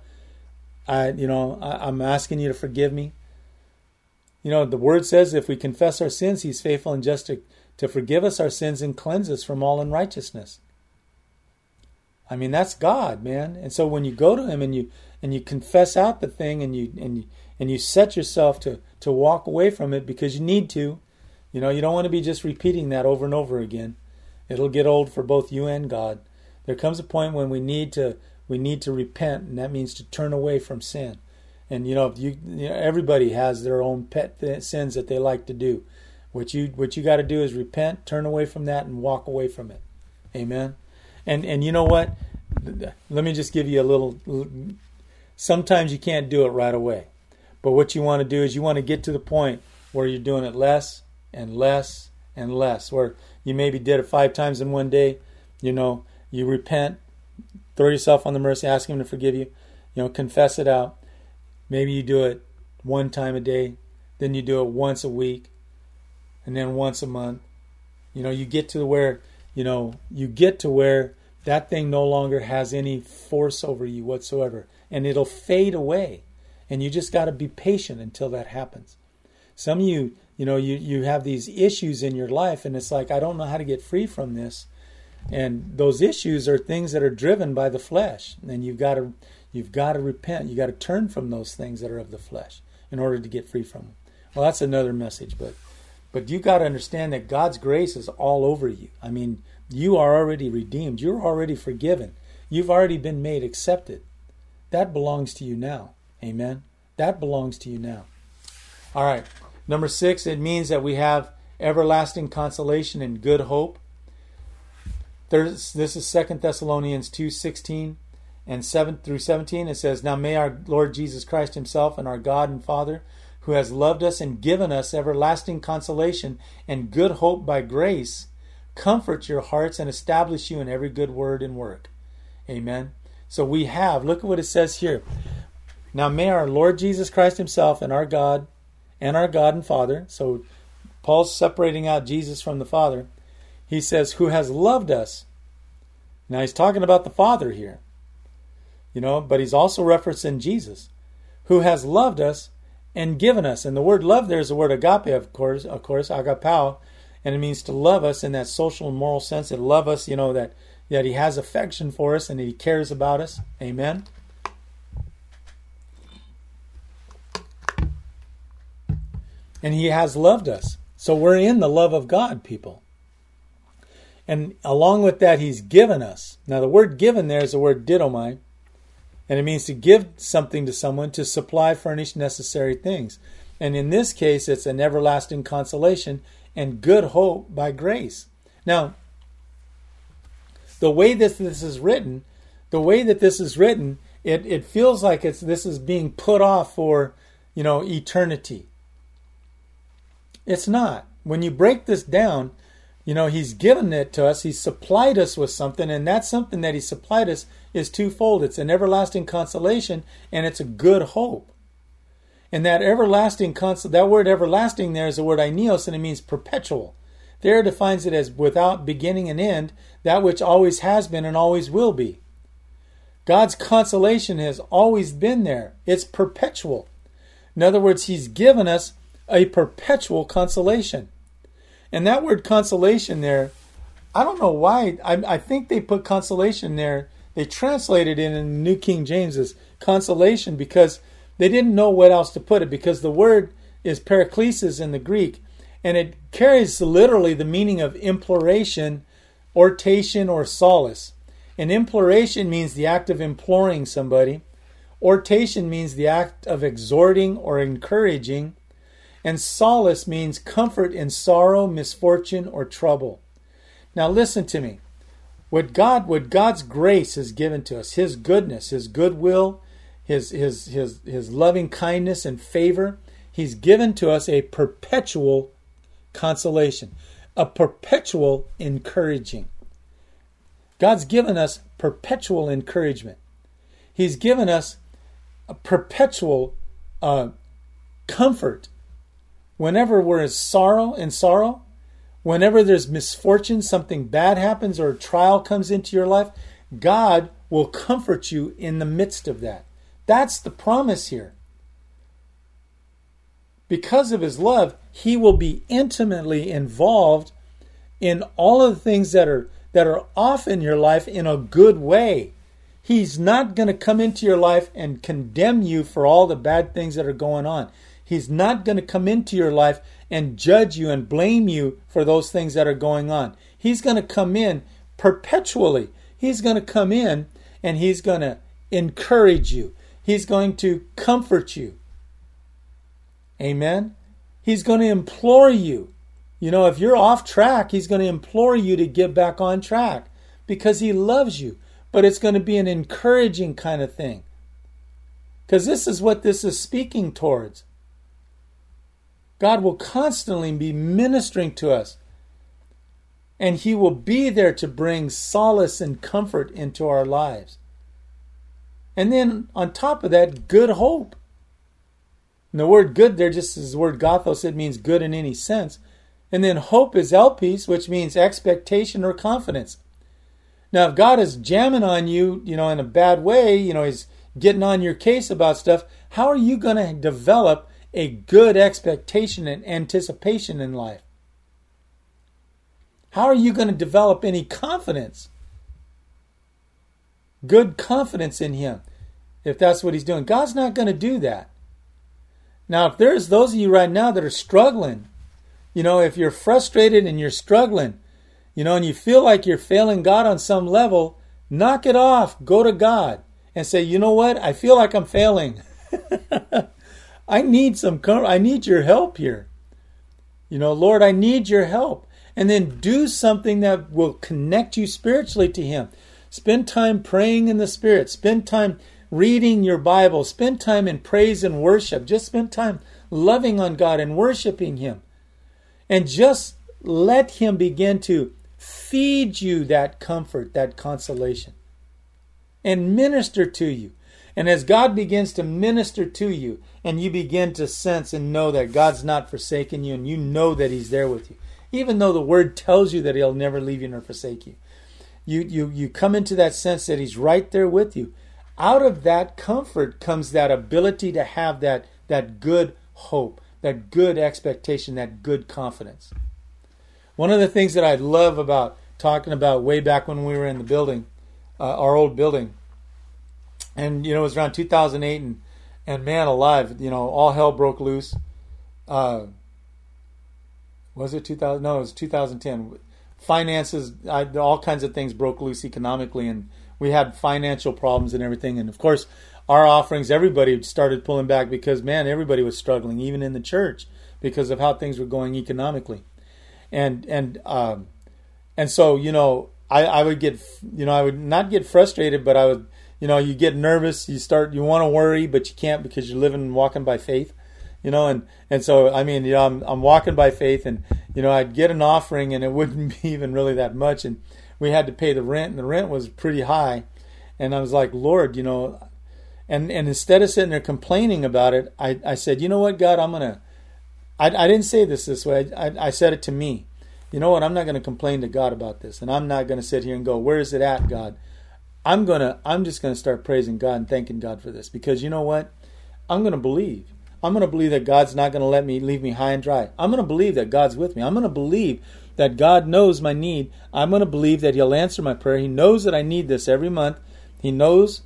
I'm asking you to forgive me. The Word says if we confess our sins, He's faithful and just to forgive us our sins and cleanse us from all unrighteousness. I mean, that's God, man. And so when you go to Him and you confess out the thing and you set yourself to walk away from it because you need to, you don't want to be just repeating that over and over again. It'll get old for both you and God. There comes a point when we need to repent, and that means to turn away from sin. And everybody has their own pet sins that they like to do. What you got to do is repent, turn away from that, and walk away from it. Amen. And you know what? Let me just give you a little. Sometimes you can't do it right away, but what you want to do is you want to get to the point where you're doing it less and less and less. Where you maybe did it 5 times in one day. You repent, throw yourself on the mercy, ask Him to forgive you. Confess it out. Maybe you do it 1 time a day, then you do it once a week, and then once a month. You get to where that thing no longer has any force over you whatsoever, and it'll fade away. And you just got to be patient until that happens. Some of you, you have these issues in your life, and it's like, I don't know how to get free from this. And those issues are things that are driven by the flesh, and you've got to repent. You got to turn from those things that are of the flesh in order to get free from them. Well, that's another message, but you got to understand that God's grace is all over you. I mean, you are already redeemed. You're already forgiven. You've already been made accepted. That belongs to you now. Amen. That belongs to you now. All right. Number 6, it means that we have everlasting consolation and good hope. This is 2 Thessalonians 2:16 and 7 through 17. It says, Now may our Lord Jesus Christ Himself and our God and Father, who has loved us and given us everlasting consolation and good hope by grace, comfort your hearts and establish you in every good word and work. Amen. So we have, look at what it says here. Now may our Lord Jesus Christ Himself and our God and Father, so Paul's separating out Jesus from the Father. He says, who has loved us. Now he's talking about the Father here. But he's also referencing Jesus. Who has loved us and given us. And the word love there is the word agape, of course, agapao. And it means to love us in that social and moral sense. To love us, that He has affection for us and that He cares about us. Amen. And He has loved us. So we're in the love of God, people. And along with that, He's given us. Now, the word given there is the word didomai. And it means to give something to someone, to supply, furnish necessary things. And in this case, it's an everlasting consolation and good hope by grace. Now, the way that this is written it feels like this is being put off for, eternity. It's not. When you break this down, he's given it to us. He's supplied us with something, and that something that he supplied us is twofold. It's an everlasting consolation, and it's a good hope. And that that word everlasting there is the word aineos, and it means perpetual. There it defines it as without beginning and end, that which always has been and always will be. God's consolation has always been there. It's perpetual. In other words, he's given us a perpetual consolation. And that word consolation there, I don't know why. I think they put consolation there. They translated it in New King James as consolation because they didn't know what else to put it, because the word is paraklesis in the Greek, and it carries literally the meaning of imploration, ortation, or solace. And imploration means the act of imploring somebody. Ortation means the act of exhorting or encouraging. And solace means comfort in sorrow, misfortune, or trouble. Now listen to me. What God's grace has given to us, his goodness, his goodwill, his loving kindness and favor, he's given to us a perpetual consolation, a perpetual encouraging. God's given us perpetual encouragement. He's given us a perpetual comfort. Whenever we're in sorrow, whenever there's misfortune, something bad happens or a trial comes into your life, God will comfort you in the midst of that. That's the promise here. Because of his love, he will be intimately involved in all of the things that are off in your life in a good way. He's not going to come into your life and condemn you for all the bad things that are going on. He's not going to come into your life and judge you and blame you for those things that are going on. He's going to come in perpetually. He's going to come in and he's going to encourage you. He's going to comfort you. Amen? He's going to implore you. If you're off track, he's going to implore you to get back on track because he loves you. But it's going to be an encouraging kind of thing. Because this is what this is speaking towards. God will constantly be ministering to us. And he will be there to bring solace and comfort into our lives. And then on top of that, good hope. And the word good there just is the word gothos. It means good in any sense. And then hope is elpis, which means expectation or confidence. Now, if God is jamming on you, in a bad way, he's getting on your case about stuff, how are you going to develop a good expectation and anticipation in life? How are you going to develop any confidence? Good confidence in him, if that's what he's doing. God's not going to do that. Now, if there's those of you right now that are struggling, if you're frustrated and you're struggling, and you feel like you're failing God on some level, knock it off. Go to God and say, you know what? I feel like I'm failing. I need I need your help here. Lord, I need your help. And then do something that will connect you spiritually to him. Spend time praying in the Spirit. Spend time reading your Bible. Spend time in praise and worship. Just spend time loving on God and worshiping him. And just let him begin to feed you that comfort, that consolation. And minister to you. And as God begins to minister to you, and you begin to sense and know that God's not forsaken you, and you know that he's there with you, even though the word tells you that he'll never leave you nor forsake you, you come into that sense that he's right there with you. Out of that comfort comes that ability to have that good hope, that good expectation, that good confidence. One of the things that I love about talking about way back when we were in the building, our old building, and it was around 2008, and man alive, all hell broke loose. Was it 2000? No, it was 2010. Finances, all kinds of things broke loose economically, and we had financial problems and everything. And of course, our offerings, everybody started pulling back because, man, everybody was struggling, even in the church, because of how things were going economically. And so, I would get, I would not get frustrated, but I would, you get nervous, you want to worry, but you can't because you're living and walking by faith. And so, I'm walking by faith, and, I'd get an offering, and it wouldn't be even really that much. And we had to pay the rent, and the rent was pretty high. And I was like, Lord, and instead of sitting there complaining about it, I said, you know what, God, I didn't say this way. I said it to me. You know what, I'm not going to complain to God about this. And I'm not going to sit here and go, where is it at, God? I'm just going to start praising God and thanking God for this. Because you know what? I'm going to believe. I'm going to believe that God's not going to leave me high and dry. I'm going to believe that God's with me. I'm going to believe that God knows my need. I'm going to believe that He'll answer my prayer. He knows that I need this every month. He knows.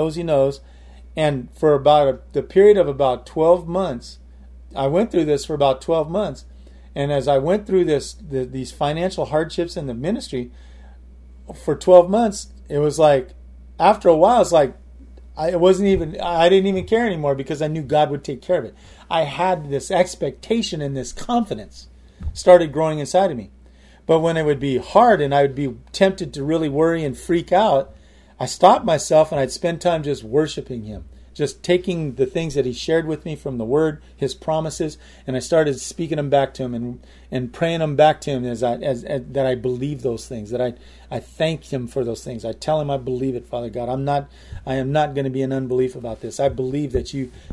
And for about the period of about 12 months, I went through this for about 12 months. And as I went through these financial hardships in the ministry for 12 months, it was like, after a while, it's like, I didn't even care anymore because I knew God would take care of it. I had this expectation and this confidence started growing inside of me. But when it would be hard and I would be tempted to really worry and freak out, I stopped myself and I'd spend time just worshiping Him, just taking the things that He shared with me from the Word, His promises, and I started speaking them back to Him and praying them back to Him as that I believe those things, that I thank Him for those things. I tell Him I believe it, Father God. I am not going to be in unbelief about this. I believe that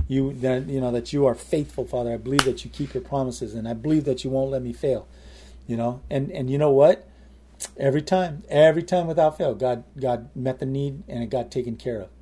that you are faithful, Father. I believe that you keep your promises, and I believe that you won't let me fail. And you know what? Every time without fail, God met the need and it got taken care of.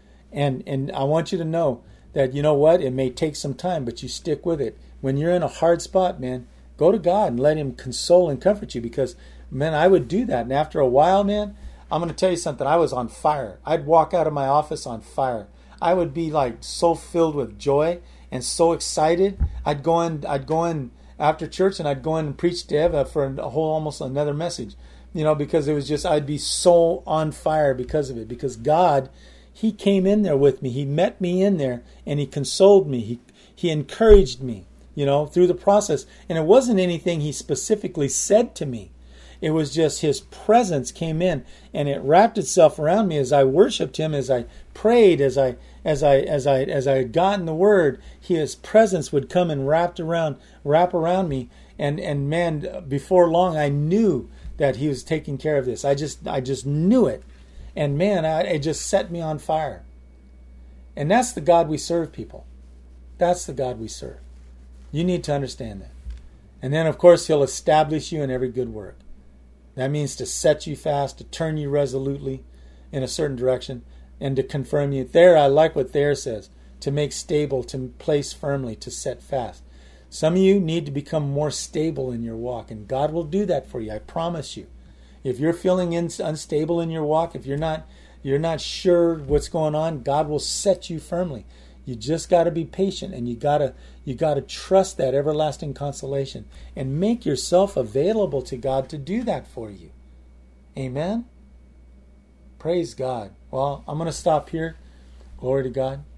And I want you to know that, you know what, it may take some time, but you stick with it. When you're in a hard spot, man, go to God and let Him console and comfort you, because, man, I would do that. And after a while, man, I'm going to tell you something. I was on fire. I'd walk out of my office on fire. I would be like so filled with joy and so excited. I'd go in after church and I'd go in and preach to Eva for almost another message, because it was just, I'd be so on fire because of it, because God, He came in there with me. He met me in there and He consoled me. He encouraged me, through the process. And it wasn't anything He specifically said to me. It was just His presence came in and it wrapped itself around me as I worshiped Him, as I prayed, as I got in the Word. His presence would come and wrap around me. And man, before long, I knew that He was taking care of this. I just knew it. And man, it just set me on fire. And that's the God we serve, people. That's the God we serve. You need to understand that. And then, of course, He'll establish you in every good work. That means to set you fast, to turn you resolutely in a certain direction, and to confirm you. There, I like what there says, to make stable, to place firmly, to set fast. Some of you need to become more stable in your walk, and God will do that for you, I promise you. If you're feeling unstable in your walk, if you're not sure what's going on, God will set you firmly. You just got to be patient, and you got to trust that everlasting consolation and make yourself available to God to do that for you. Amen. Praise God. Well, I'm going to stop here. Glory to God.